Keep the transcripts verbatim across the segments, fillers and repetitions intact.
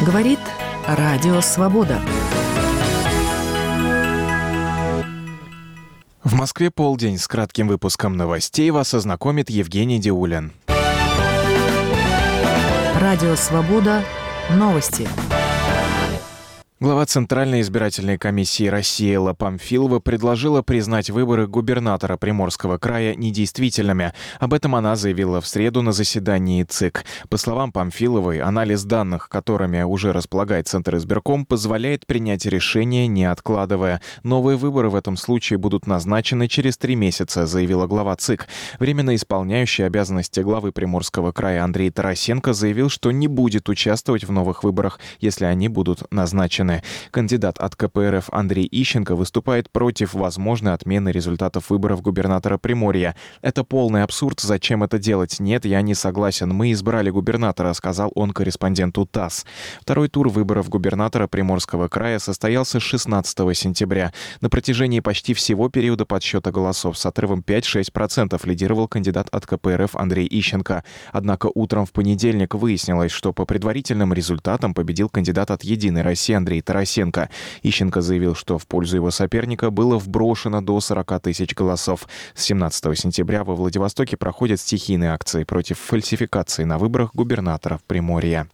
Говорит Радио Свобода. В Москве полдень. С кратким выпуском новостей вас ознакомит Евгений Диулин. Радио Свобода. Новости. Глава Центральной избирательной комиссии России Элла Памфилова предложила признать выборы губернатора Приморского края недействительными. Об этом она заявила в среду на заседании ЦИК. По словам Памфиловой, анализ данных, которыми уже располагает Центр избирком, позволяет принять решение, не откладывая. Новые выборы в этом случае будут назначены через три месяца, заявила глава ЦИК. Временно исполняющий обязанности главы Приморского края Андрей Тарасенко заявил, что не будет участвовать в новых выборах, если они будут назначены. Кандидат от ка пэ эр эф Андрей Ищенко выступает против возможной отмены результатов выборов губернатора Приморья. «Это полный абсурд. Зачем это делать? Нет, я не согласен. Мы избрали губернатора», — сказал он корреспонденту ТАСС. Второй тур выборов губернатора Приморского края состоялся шестнадцатого сентября. На протяжении почти всего периода подсчета голосов с отрывом пять-шесть процентов лидировал кандидат от ка пэ эр эф Андрей Ищенко. Однако утром в понедельник выяснилось, что по предварительным результатам победил кандидат от «Единой России» Андрей Тарасенко. Ищенко заявил, что в пользу его соперника было вброшено до сорок тысяч голосов. С семнадцатого сентября во Владивостоке проходят стихийные акции против фальсификации на выборах губернатора Приморья.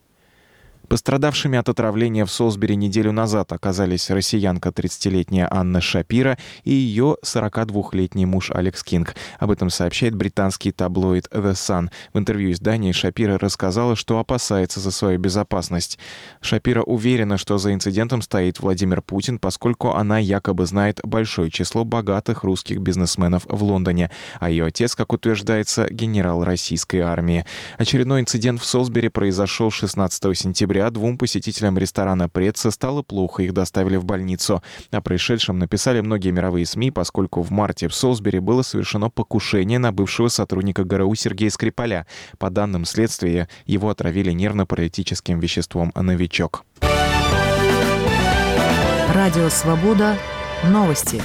Пострадавшими от отравления в Солсбери неделю назад оказались россиянка тридцатилетняя Анна Шапира и ее сорокадвухлетний муж Алекс Кинг. Об этом сообщает британский таблоид The Sun. В интервью издании Шапира рассказала, что опасается за свою безопасность. Шапира уверена, что за инцидентом стоит Владимир Путин, поскольку она якобы знает большое число богатых русских бизнесменов в Лондоне, а ее отец, как утверждается, генерал российской армии. Очередной инцидент в Солсбери произошел шестнадцатого сентября. Двум посетителям ресторана «Предса» стало плохо, их доставили в больницу. О происшедшем написали многие мировые СМИ, поскольку в марте в Солсбери было совершено покушение на бывшего сотрудника гэ эр у Сергея Скрипаля. По данным следствия, его отравили нервно-паралитическим веществом «Новичок». Радио Свобода. Новости.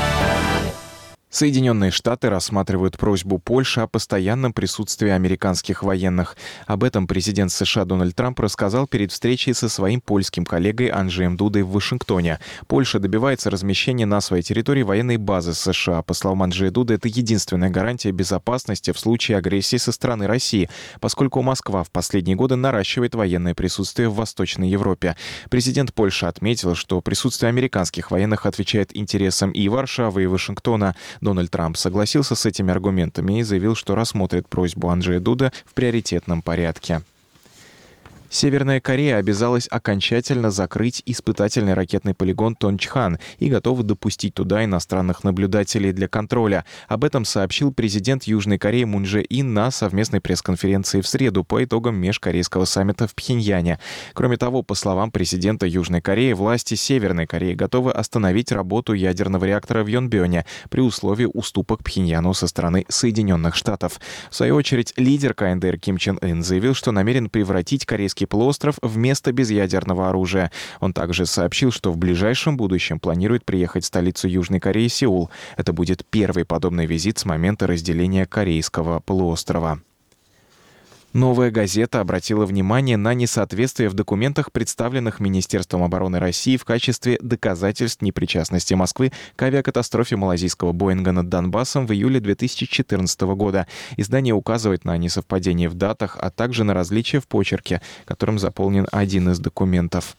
Соединенные Штаты рассматривают просьбу Польши о постоянном присутствии американских военных. Об этом президент США Дональд Трамп рассказал перед встречей со своим польским коллегой Анджеем Дудой в Вашингтоне. Польша добивается размещения на своей территории военной базы США. По словам Анджея Дуды, это единственная гарантия безопасности в случае агрессии со стороны России, поскольку Москва в последние годы наращивает военное присутствие в Восточной Европе. Президент Польши отметил, что присутствие американских военных отвечает интересам и Варшавы, и Вашингтона. Дональд Трамп согласился с этими аргументами и заявил, что рассмотрит просьбу Анджея Дуда в приоритетном порядке. Северная Корея обязалась окончательно закрыть испытательный ракетный полигон Тончхан и готова допустить туда иностранных наблюдателей для контроля. Об этом сообщил президент Южной Кореи Мун Чжэ Ин на совместной пресс-конференции в среду по итогам межкорейского саммита в Пхеньяне. Кроме того, по словам президента Южной Кореи, власти Северной Кореи готовы остановить работу ядерного реактора в Йонбёне при условии уступок Пхеньяну со стороны Соединенных Штатов. В свою очередь, лидер ка эн дэ эр Ким Чен Ын заявил, что намерен превратить корейский полуостров в место без ядерного оружия. Он также сообщил, что в ближайшем будущем планирует приехать в столицу Южной Кореи Сеул. Это будет первый подобный визит с момента разделения корейского полуострова. «Новая газета» обратила внимание на несоответствие в документах, представленных Министерством обороны России в качестве доказательств непричастности Москвы к авиакатастрофе малайзийского Боинга над Донбассом в июле две тысячи четырнадцатого года. Издание указывает на несовпадение в датах, а также на различия в почерке, которым заполнен один из документов.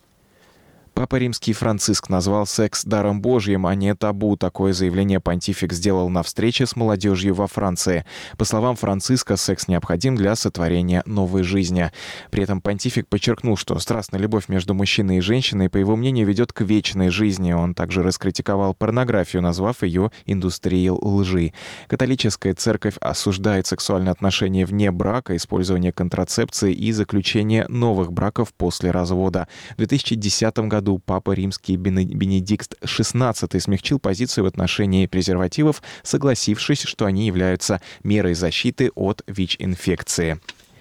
Папа Римский Франциск назвал секс даром Божьим, а не табу. Такое заявление понтифик сделал на встрече с молодежью во Франции. По словам Франциска, секс необходим для сотворения новой жизни. При этом понтифик подчеркнул, что страстная любовь между мужчиной и женщиной, по его мнению, ведет к вечной жизни. Он также раскритиковал порнографию, назвав ее индустрией лжи. Католическая церковь осуждает сексуальные отношения вне брака, использование контрацепции и заключение новых браков после развода. В две тысячи десятом году Папа Римский Бенедикт шестнадцатый смягчил позицию в отношении презервативов, согласившись, что они являются мерой защиты от ВИЧ-инфекции.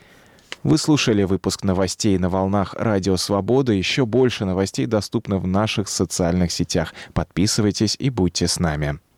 Вы слушали выпуск новостей на волнах Радио Свобода. Еще больше новостей доступно в наших социальных сетях. Подписывайтесь и будьте с нами.